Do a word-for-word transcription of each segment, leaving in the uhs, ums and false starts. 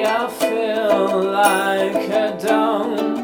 I feel like I don't.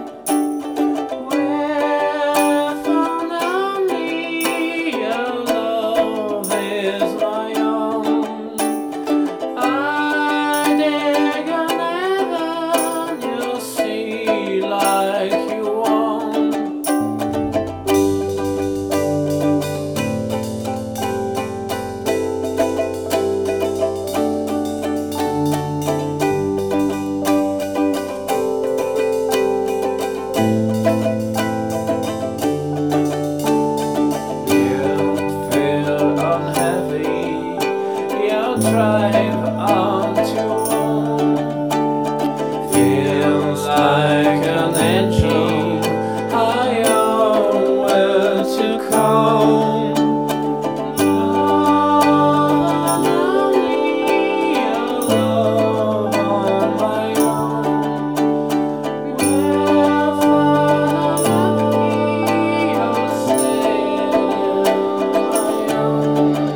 Drive on to home. Feels like an angel high on where to come. Love lonely, alone on my own. Where finally I'll stay on my own.